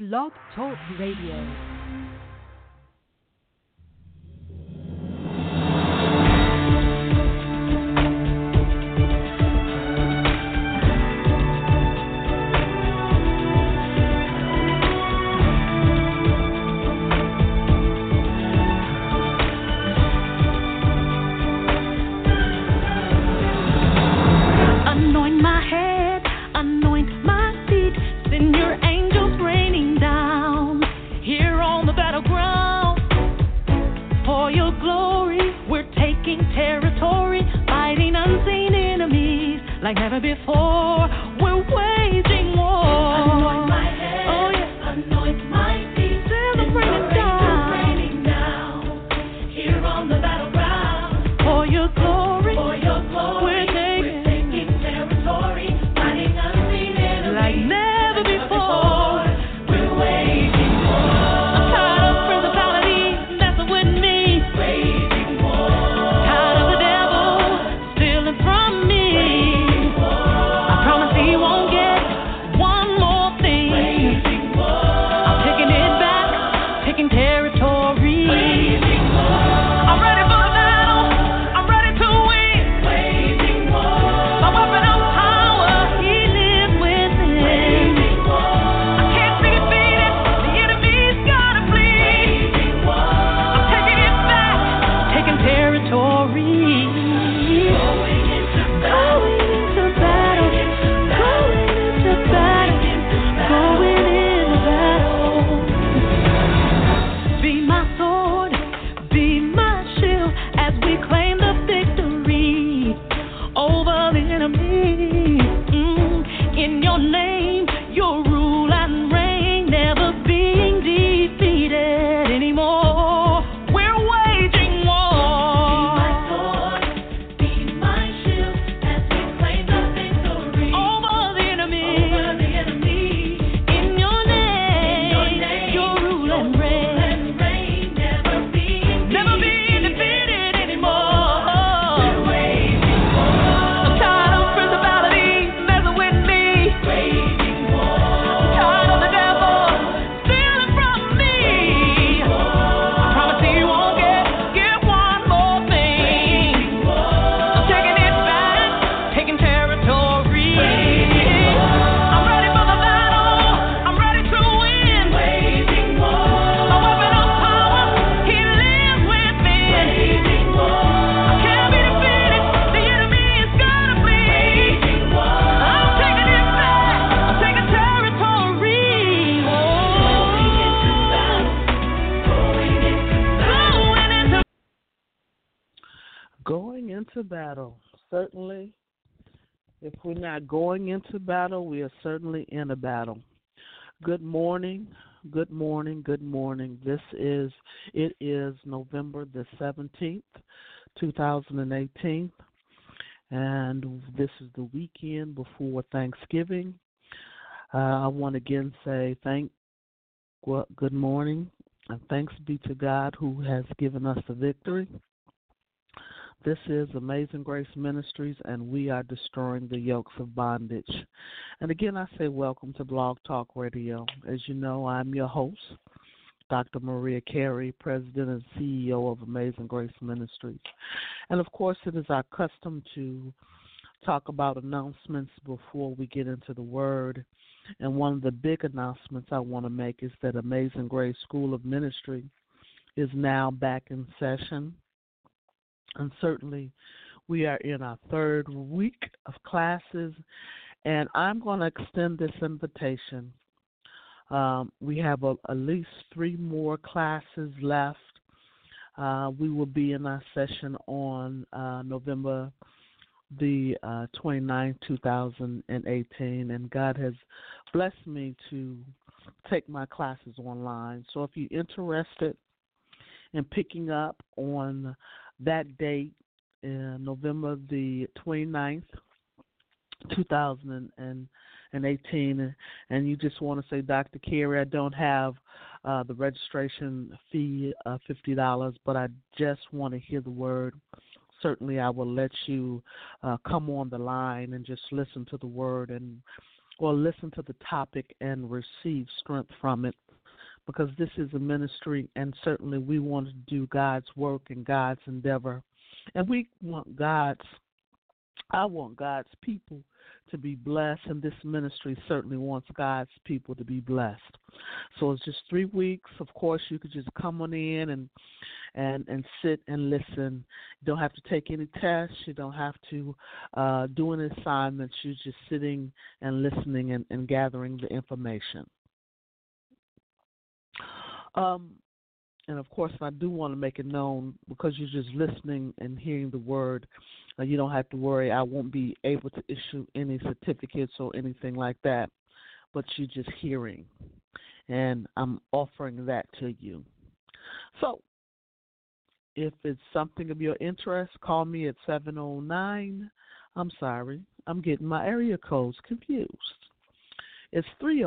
Blog Talk Radio. Like never before, we're waging war. Anoint my head, oh yes, anoint my feet. Raining down, here on the battleground. For your glory, we're taking territory, fighting unseen enemies. Like never before, we're waging war. I'm tired of principalities messing with me. Waging war. Tired of the devil stealing from me. He won't get one more thing. I'm taking it back, taking territory. I'm ready for the battle. I'm ready to win. My weapon of power, he lives within. I can't be defeated. The enemy's gotta flee. I'm taking it back, taking territory. Going into battle. In your name, your rule and reign, never being defeated anymore. We're waging war. Be my sword, be my shield, as we claim the victory over the enemy. In your name, your rule and reign, never being defeated anymore. We're waging war. I'm tired of principalities messing with me. Waging war. I'm tired of the devil stealing from me. I promise he won't get one more thing. I'm taking it back, taking territory. I'm ready for the battle. I'm ready to win. Waging war. My weapon of power, he lives within. I can't be defeated. The enemy is gonna flee. I'm taking it back. I'm taking territory. Going into battle. Certainly, if we're not going into battle, we are certainly in a battle. Good morning, good morning, good morning. It is November the 17th, 2018, and this is the weekend before Thanksgiving. I want to again say good morning, and thanks be to God who has given us the victory. This is Amazing Grace Ministries, and we are destroying the yokes of bondage. And again, I say welcome to Blog Talk Radio. As you know, I'm your host, Dr. Maria Carey, President and CEO of Amazing Grace Ministries. And, of course, it is our custom to talk about announcements before we get into the Word. And one of the big announcements I want to make is that Amazing Grace School of Ministry is now back in session. And certainly we are in our third week of classes, and I'm going to extend this invitation. We have at least 3 more classes left. We will be in our session on November the 29th, 2018, and God has blessed me to take my classes online. So if you're interested in picking up on that date, November the 29th, 2018, and you just want to say, Dr. Carey, I don't have the registration fee of $50, but I just want to hear the word. Certainly I will let you come on the line and just listen to the word and or listen to the topic and receive strength from it, because this is a ministry, and certainly we want to do God's work and God's endeavor. And I want God's people to be blessed, and this ministry certainly wants God's people to be blessed. So it's just 3 weeks. Of course, you could just come on in and sit and listen. You don't have to take any tests. You don't have to do any assignments. You're just sitting and listening and gathering the information. And, of course, I do want to make it known, because you're just listening and hearing the word, you don't have to worry. I won't be able to issue any certificates or anything like that, but you're just hearing, and I'm offering that to you. So if it's something of your interest, call me at 709. I'm sorry, I'm getting my area codes confused. It's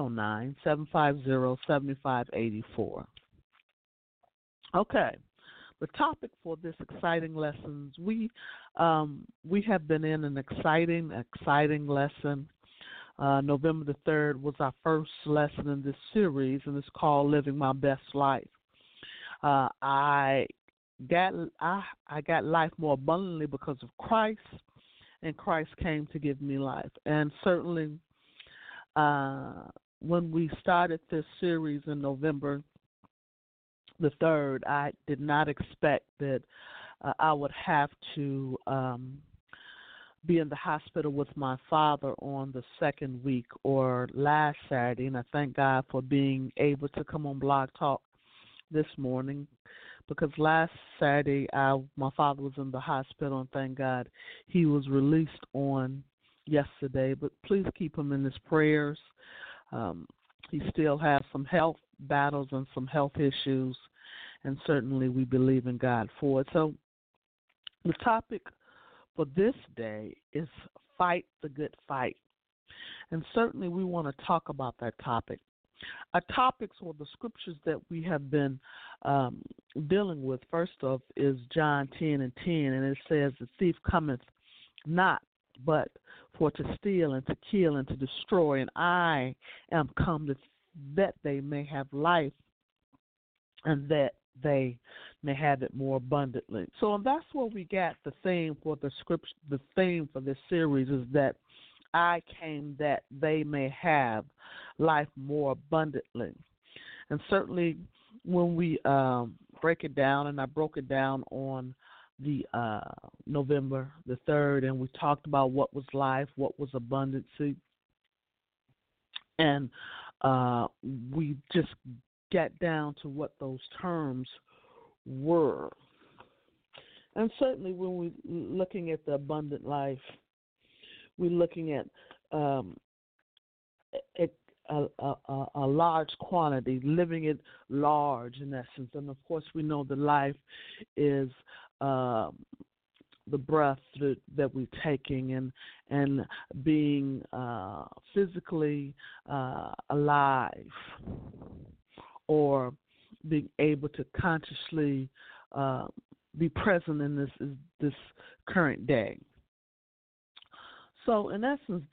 309-750-7584. Okay, the topic for this exciting lessons, we have been in an exciting lesson. November the 3rd was our first lesson in this series, and it's called Living My Best Life. I got life more abundantly because of Christ, and Christ came to give me life. And certainly, when we started this series in November the 3rd, I did not expect that I would have to be in the hospital with my father on the second week, or last Saturday, and I thank God for being able to come on Blog Talk this morning, because last Saturday my father was in the hospital, and thank God he was released on yesterday. But please keep him in his prayers. He still has some health battles and some health issues, and certainly we believe in God for it. So the topic for this day is fight the good fight, and certainly we want to talk about that topic. Our topics, or the scriptures that we have been dealing with, first off, is John 10:10, and it says, "The thief cometh not but for to steal and to kill and to destroy, and I am come that they may have life, and that they may have it more abundantly." So that's where we got the theme for the scripture. The theme for this series is that I came that they may have life more abundantly. And certainly when we break it down, and I broke it down on the November the 3rd, and we talked about what was life, what was abundancy, and we just got down to what those terms were. And certainly when we're looking at the abundant life, we're looking at a large quantity, living it large in essence. And, of course, we know that life is the breath that we're taking, and being physically alive, or being able to consciously be present in this current day. So, in essence,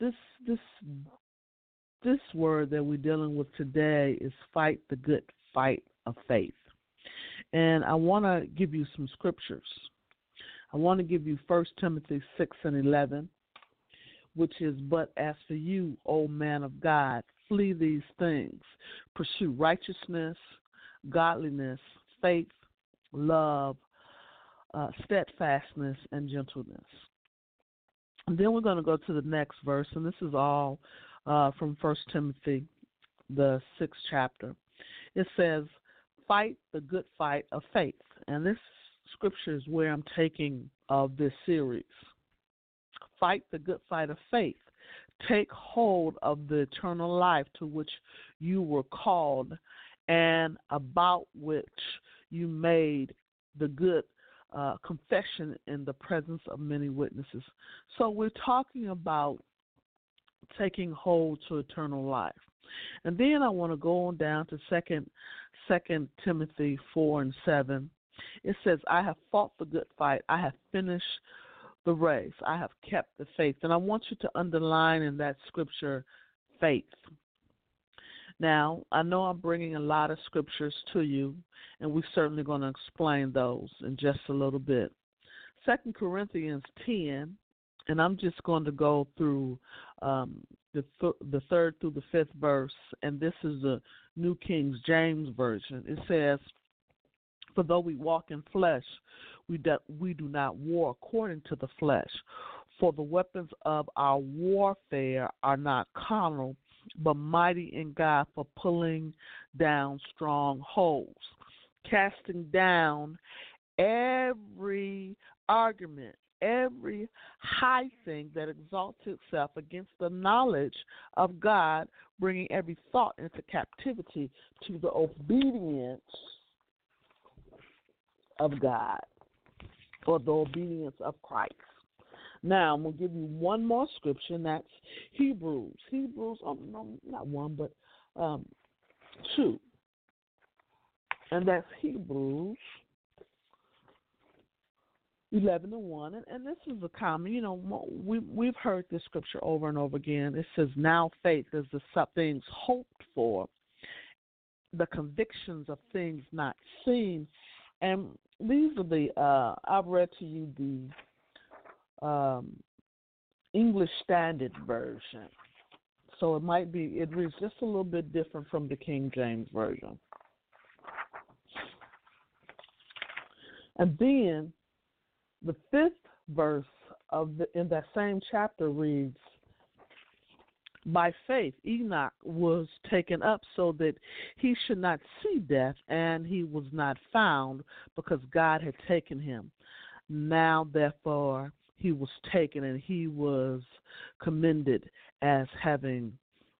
this word that we're dealing with today is fight the good fight of faith. And I want to give you some scriptures. I want to give you 1 Timothy 6:11, which is, "But as for you, O man of God, flee these things. Pursue righteousness, godliness, faith, love, steadfastness, and gentleness." And then we're going to go to the next verse, and this is all from 1 Timothy, the 6th chapter. It says, "Fight the good fight of faith." And this scripture is where I'm taking of this series. Fight the good fight of faith. Take hold of the eternal life to which you were called, and about which you made the good confession in the presence of many witnesses. So we're talking about taking hold to eternal life. And then I want to go on down to 2 Timothy 4:7. It says, "I have fought the good fight. I have finished the race. I have kept the faith." And I want you to underline in that scripture, faith. Now, I know I'm bringing a lot of scriptures to you, and we're certainly going to explain those in just a little bit. 2 Corinthians 10, and I'm just going to go through the third through the fifth verse, and this is the New King James Version. It says, "For though we walk in flesh, we do not war according to the flesh. For the weapons of our warfare are not carnal, but mighty in God for pulling down strongholds, casting down every argument, every high thing that exalts itself against the knowledge of God, bringing every thought into captivity to the obedience of God," or the obedience of Christ. Now, I'm going to give you one more scripture, and that's Hebrews. No, not one, but two. And that's Hebrews 11:1. And this is a common, we've heard this scripture over and over again. It says, "Now faith is the things hoped for, the convictions of things not seen." And these are I've read to you the English Standard Version. So it reads just a little bit different from the King James Version. And then the fifth verse in that same chapter reads, "By faith Enoch was taken up so that he should not see death, and he was not found because God had taken him. Now therefore he was taken, and he was commended as having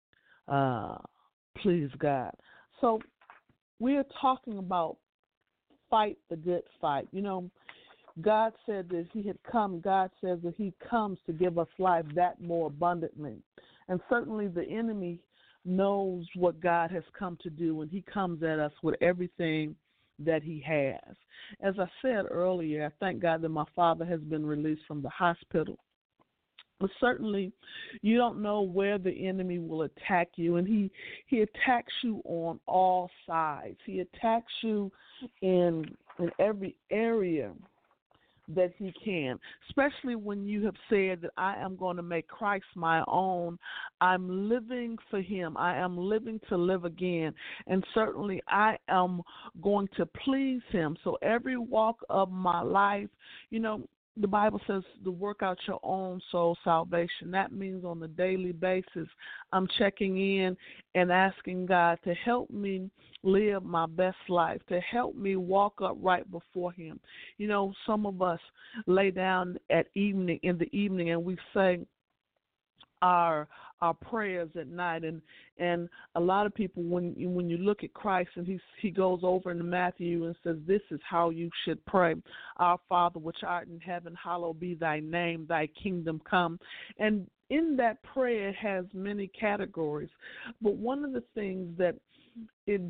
pleased God." So we are talking about fight the good fight. God said that he had come. God says that he comes to give us life that more abundantly. And certainly the enemy knows what God has come to do, and he comes at us with everything that he has. As I said earlier, I thank God that my father has been released from the hospital. But certainly you don't know where the enemy will attack you, and he attacks you on all sides. He attacks you in every area that he can, especially when you have said that I am going to make Christ my own. I'm living for him. I am living to live again, and certainly I am going to please him. So every walk of my life, the Bible says to work out your own soul salvation. That means on a daily basis, I'm checking in and asking God to help me live my best life, to help me walk upright before him. Some of us lay down in the evening, and we say our prayers at night, and a lot of people, when you look at Christ, and he goes over into Matthew and says, "This is how you should pray: Our Father which art in heaven, hallowed be thy name, thy kingdom come." And in that prayer, it has many categories, but one of the things that it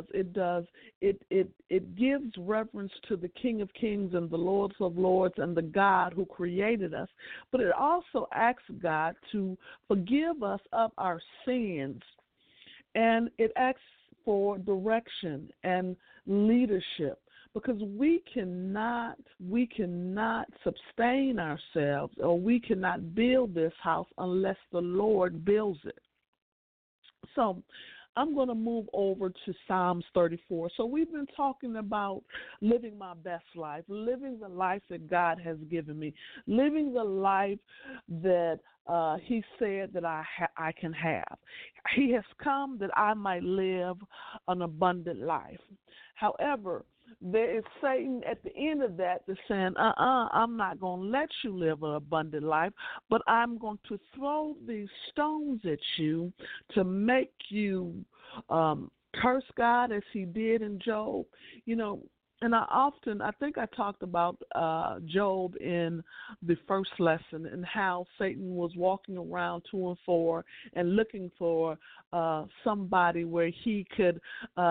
gives reverence to the King of Kings and the Lords of Lords and the God who created us. But it also asks God to forgive us of our sins, and it asks for direction and leadership, because we cannot sustain ourselves, or we cannot build this house unless the Lord builds it. So I'm going to move over to Psalms 34. So we've been talking about living my best life, living the life that God has given me, living the life that he said that I can have. He has come that I might live an abundant life. However, there is Satan at the end of that that's saying, I'm not going to let you live an abundant life, but I'm going to throw these stones at you to make you curse God, as he did in Job. And I think I talked about Job in the first lesson, and how Satan was walking around to and fro and looking for somebody where he could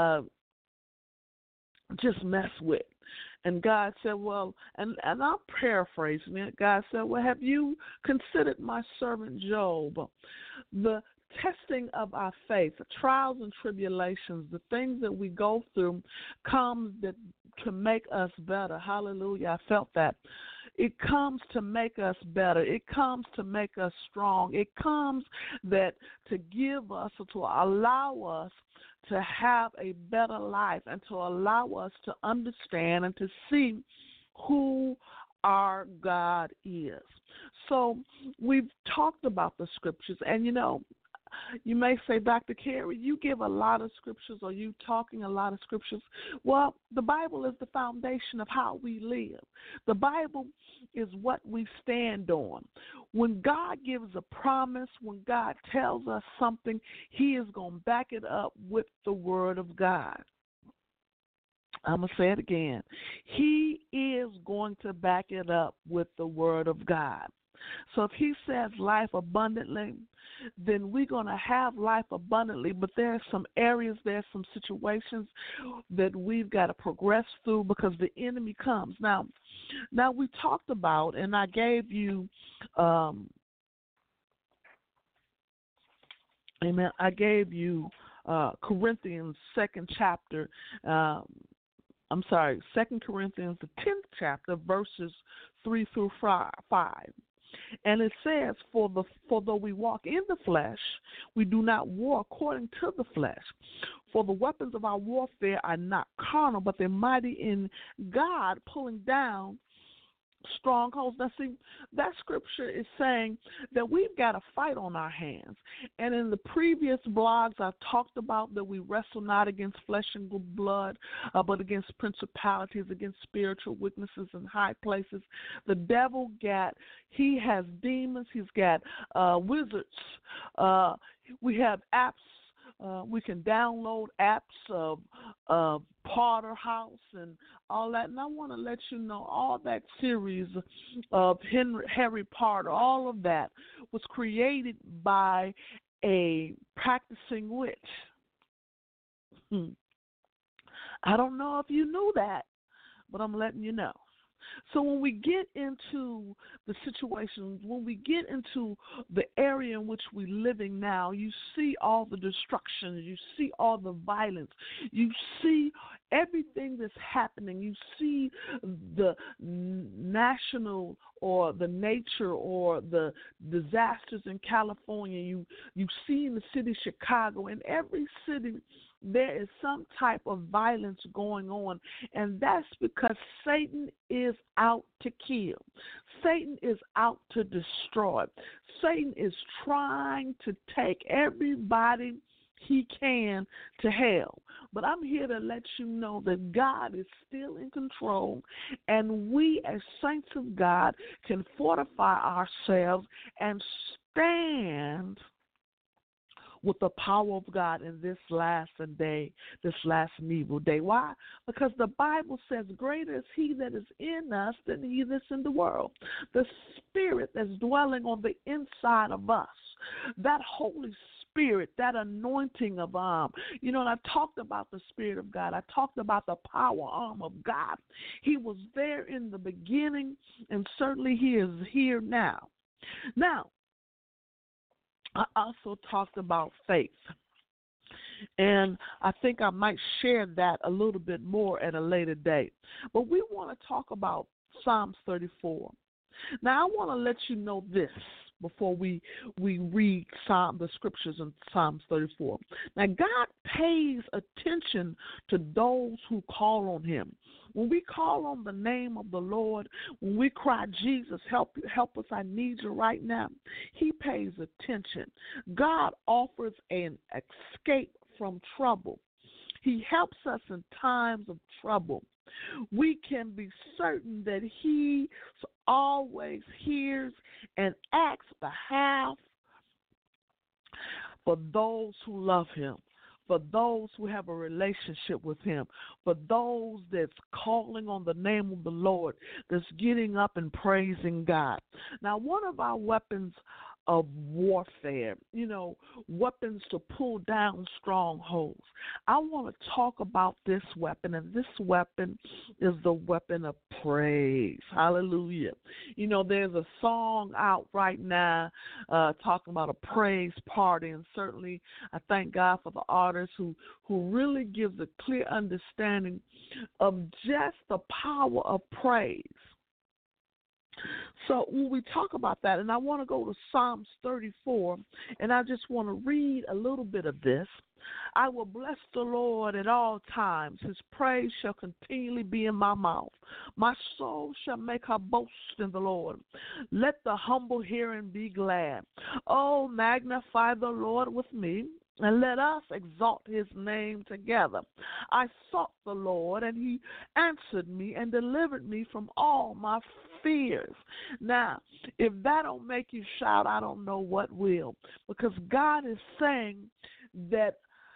just mess with. And God said, well, and I'm paraphrasing it, God said, well, have you considered my servant Job? The testing of our faith, trials and tribulations, the things that we go through comes to make us better. Hallelujah. I felt that. It comes to make us better. It comes to make us strong. It comes that to give us or to allow us to have a better life and to allow us to understand and to see who our God is. So we've talked about the scriptures, and you may say, Dr. Carey, you give a lot of scriptures, or you talking a lot of scriptures. Well, the Bible is the foundation of how we live. The Bible is what we stand on. When God gives a promise, when God tells us something, he is going to back it up with the word of God. I'm going to say it again. He is going to back it up with the word of God. So if he says life abundantly, then we're going to have life abundantly, but there are some areas, there are some situations that we've got to progress through because the enemy comes. Now we talked about, and I gave you, amen, I gave you Corinthians 2nd chapter, 2 Corinthians, the 10th chapter, verses 3 through 5. And it says, for though we walk in the flesh, we do not war according to the flesh. For the weapons of our warfare are not carnal, but they're mighty in God, pulling down strongholds. Now, see, that scripture is saying that we've got a fight on our hands. And in the previous blogs, I talked about that we wrestle not against flesh and blood, but against principalities, against spiritual weaknesses in high places. The devil he has demons, he's got wizards. We have apps. We can download apps of Potter House and all that. And I want to let you know all that series of Harry Potter, all of that was created by a practicing witch. I don't know if you knew that, but I'm letting you know. So when we get into the situations, when we get into the area in which we're living now, you see all the destruction, you see all the violence, you see everything that's happening, you see the national or the nature or the disasters in California, you see in the city of Chicago, in every city there is some type of violence going on, and that's because Satan is out to kill. Satan is out to destroy. Satan is trying to take everybody he can to hell. But I'm here to let you know that God is still in control, and we as saints of God can fortify ourselves and stand with the power of God in this last day, this last and evil day. Why? Because the Bible says, greater is he that is in us than he that's in the world. The Spirit that's dwelling on the inside of us, that Holy Spirit, that anointing of and I talked about the Spirit of God. I talked about the power arm of God. He was there in the beginning, and certainly he is here now. Now, I also talked about faith, and I think I might share that a little bit more at a later date. But we want to talk about Psalms 34. Now, I want to let you know this before we read the scriptures in Psalms 34. Now, God pays attention to those who call on him. When we call on the name of the Lord, when we cry, Jesus, help us, I need you right now, he pays attention. God offers an escape from trouble. He helps us in times of trouble. We can be certain that he always hears and acts behalf for those who love him, for those who have a relationship with him, for those that's calling on the name of the Lord, that's getting up and praising God. Now, one of our weapons of warfare, weapons to pull down strongholds. I want to talk about this weapon, and this weapon is the weapon of praise. Hallelujah. There's a song out right now talking about a praise party, and certainly I thank God for the artist who really gives a clear understanding of just the power of praise. So when we talk about that, and I want to go to Psalms 34, and I just want to read a little bit of this. I will bless the Lord at all times. His praise shall continually be in my mouth. My soul shall make her boast in the Lord. Let the humble hear and be glad. Oh, magnify the Lord with me, and let us exalt his name together. I sought the Lord, and he answered me and delivered me from all my fears. Now, if that don't make you shout, I don't know what will. Because God is saying that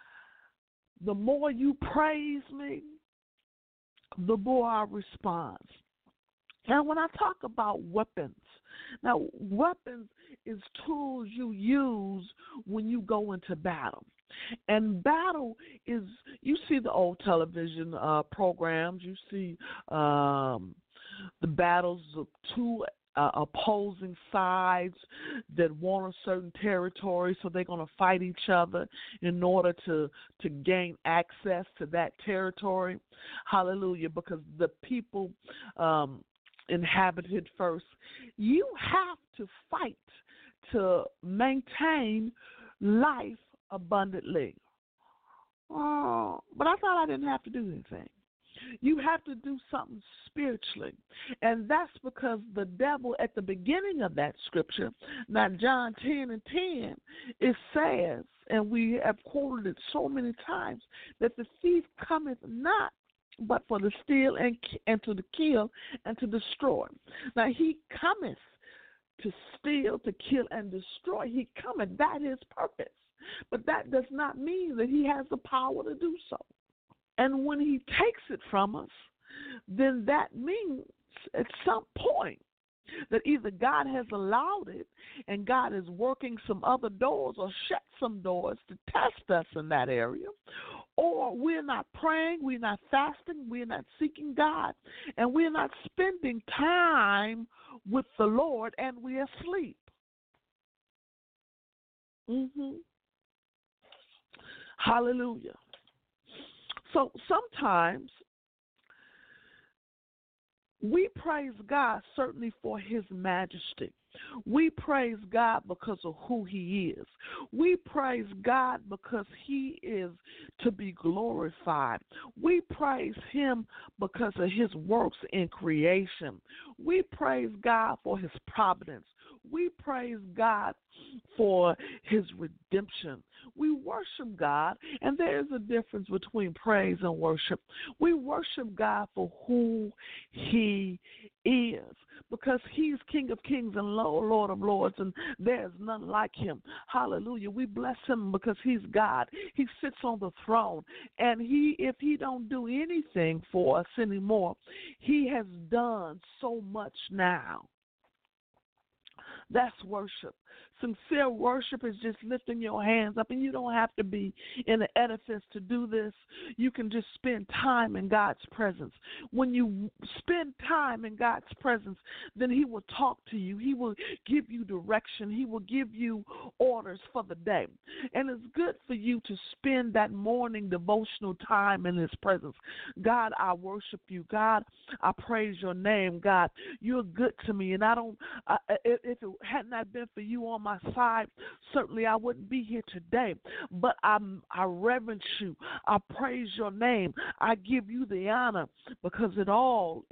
the more you praise me, the more I respond. Now, when I talk about weapons, weapons is tools you use when you go into battle. And battle is, you see the old television programs, you see the battles of two opposing sides that want a certain territory, so they're going to fight each other in order to gain access to that territory. Hallelujah, because the people inhabited first. You have to fight to maintain life abundantly. But I thought I didn't have to do anything. You have to do something spiritually. And that's because the devil, at the beginning of that scripture, now John 10:10, it says, and we have quoted it so many times, that the thief cometh not but for to steal and to kill and to destroy. Now he cometh to steal, to kill, and destroy. He cometh. That is purpose. But that does not mean that he has the power to do so. And when he takes it from us, then that means at some point that either God has allowed it and God is working some other doors or shut some doors to test us in that area, or we're not praying, we're not fasting, we're not seeking God, and we're not spending time with the Lord, and we're asleep. Hallelujah. So sometimes we praise God certainly for his majesty. We praise God because of who he is. We praise God because he is to be glorified. We praise him because of his works in creation. We praise God for his providence. We praise God for his redemption. We worship God, and there is a difference between praise and worship. We worship God for who he is, because he's King of kings and Lord of lords, and there's none like him. Hallelujah. We bless him because he's God. He sits on the throne, and if he don't do anything for us anymore, he has done so much now. That's worship. Sincere worship is just lifting your hands up, and you don't have to be in an edifice to do this. You can just spend time in God's presence. When you spend time in God's presence, then he will talk to you. He will give you direction. He will give you orders for the day. And it's good for you to spend that morning devotional time in his presence. God, I worship you. God, I praise your name. God, you're good to me, and if it had not been for you on my side, certainly I wouldn't be here today. But I reverence you. I praise your name. I give you the honor, because it all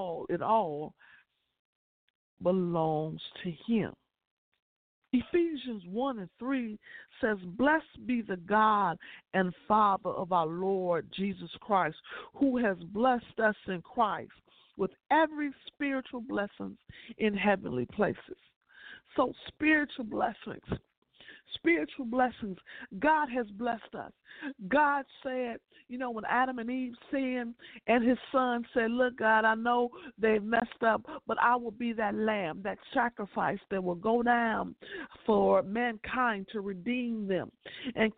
belongs to him. Ephesians 1:3 says, "Blessed be the God and Father of our Lord Jesus Christ, who has blessed us in Christ with every spiritual blessings in heavenly places." So spiritual blessings, spiritual blessings. God has blessed us. God said, when Adam and Eve sinned and his son said, look, God, I know they've messed up, but I will be that lamb, that sacrifice that will go down for mankind to redeem them. And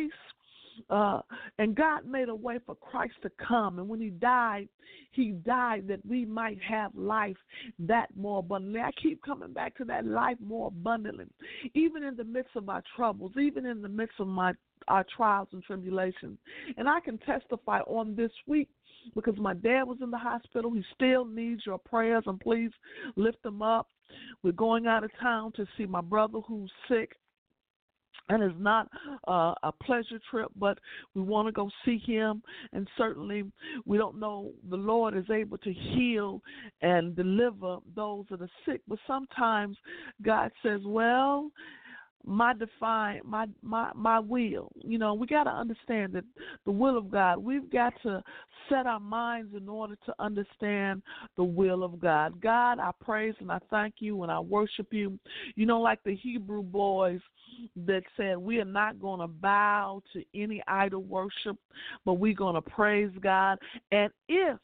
and God made a way for Christ to come. And when he died that we might have life that more abundantly. I keep coming back to that life more abundantly. Even in the midst of our troubles, even in the midst of our trials and tribulations. And I can testify on this week because my dad was in the hospital. He still needs your prayers, and please lift him up. We're going out of town to see my brother who's sick. And it's not a pleasure trip, but we want to go see him. And certainly we don't know, the Lord is able to heal and deliver those that are sick. But sometimes God says, well, my will. We got to understand that the will of God, we've got to set our minds in order to understand the will of God. God, I praise and I thank you and I worship you. Like the Hebrew boys that said, we are not going to bow to any idol worship, but we're going to praise God. And if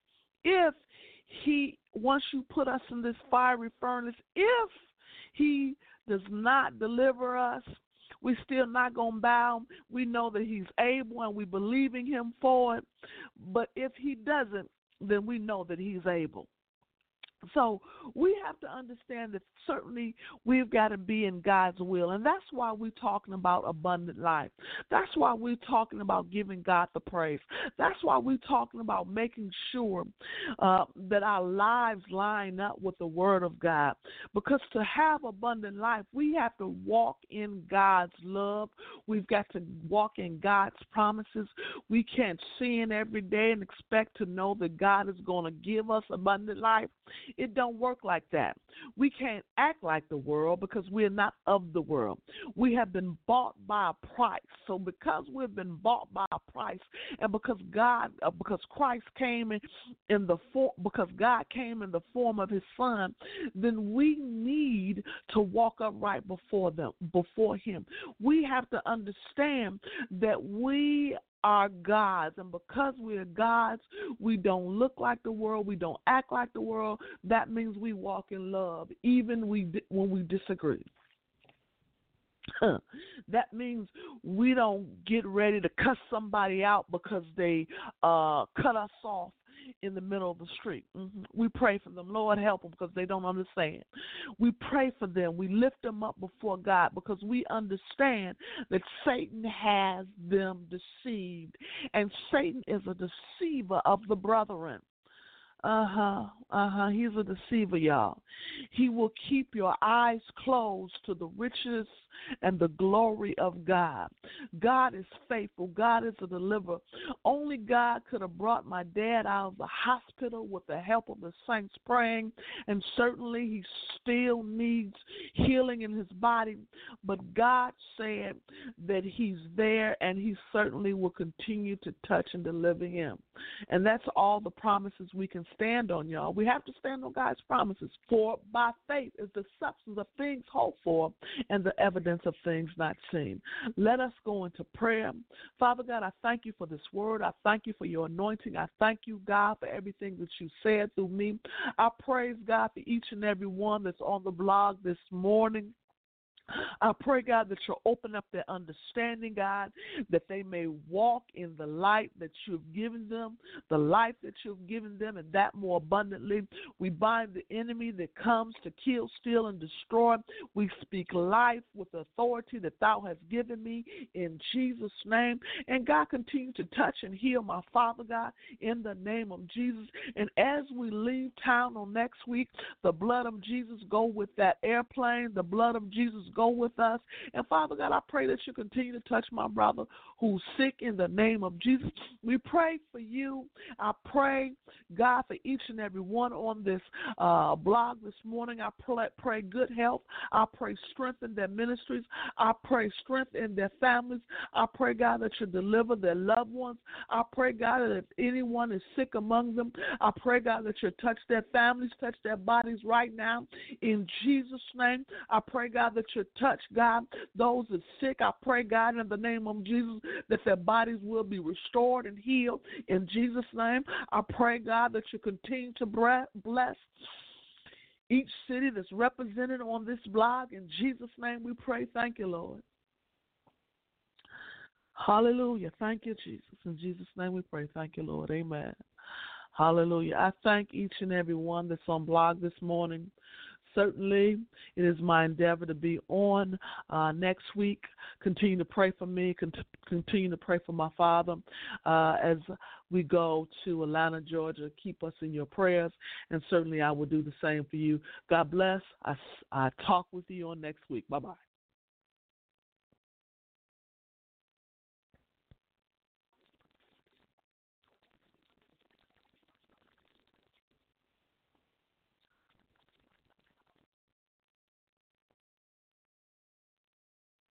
he, once you put us in this fiery furnace, if he does not deliver us, we're still not going to bow. We know that he's able and we're believing him for it. But if he doesn't, then we know that he's able. So we have to understand that certainly we've got to be in God's will. And that's why we're talking about abundant life. That's why we're talking about giving God the praise. That's why we're talking about making sure that our lives line up with the Word of God. Because to have abundant life, we have to walk in God's love. We've got to walk in God's promises. We can't sin every day and expect to know that God is going to give us abundant life. It don't work like that. We can't act like the world because we're not of the world. We have been bought by a price. So because we've been bought by a price, and because Christ came because God came in the form of his Son, then we need to walk upright before him. We have to understand that we are God's, and because we're God's, we don't look like the world, we don't act like the world. That means we walk in love, even when we disagree. That means we don't get ready to cuss somebody out because they cut us off in the middle of the street. We pray for them. Lord, help them because they don't understand. We pray for them. We lift them up before God because we understand that Satan has them deceived. And Satan is a deceiver of the brethren. He's a deceiver, y'all. He will keep your eyes closed to the riches and the glory of God. God is faithful. God is a deliverer. Only God could have brought my dad out of the hospital with the help of the saints praying, and certainly he still needs healing in his body, but God said that he's there, and he certainly will continue to touch and deliver him. And that's all the promises we can stand on, y'all. We have to stand on God's promises. For by faith is the substance of things hoped for and the evidence of things not seen. Let us go into prayer. Father God, I thank you for this word. I thank you for your anointing. I thank you, God, for everything that you said through me. I praise God for each and every one that's on the blog this morning. I pray, God, that you'll open up their understanding, God, that they may walk in the light that you've given them, the life that you've given them, and that more abundantly. We bind the enemy that comes to kill, steal, and destroy. We speak life with authority that thou hast given me in Jesus' name. And God, continue to touch and heal my Father, God, in the name of Jesus. And as we leave town on next week, the blood of Jesus go with that airplane. The blood of Jesus go with us. And Father God, I pray that you continue to touch my brother who's sick in the name of Jesus. We pray for you. I pray, God, for each and every one on this blog this morning. I pray good health. I pray strength in their ministries. I pray strength in their families. I pray, God, that you deliver their loved ones. I pray, God, that if anyone is sick among them, I pray, God, that you touch their families, touch their bodies right now in Jesus' name. I pray, God, that you touch, God, those that are sick. I pray, God, in the name of Jesus, that their bodies will be restored and healed. In Jesus' name, I pray, God, that you continue to bless each city that's represented on this blog. In Jesus' name we pray. Thank you, Lord. Hallelujah. Thank you, Jesus. In Jesus' name we pray. Thank you, Lord. Amen. Hallelujah. I thank each and every one that's on blog this morning. Certainly, it is my endeavor to be on next week. Continue to pray for me. Continue to pray for my father as we go to Atlanta, Georgia. Keep us in your prayers, and certainly I will do the same for you. God bless. I talk with you on next week. Bye-bye.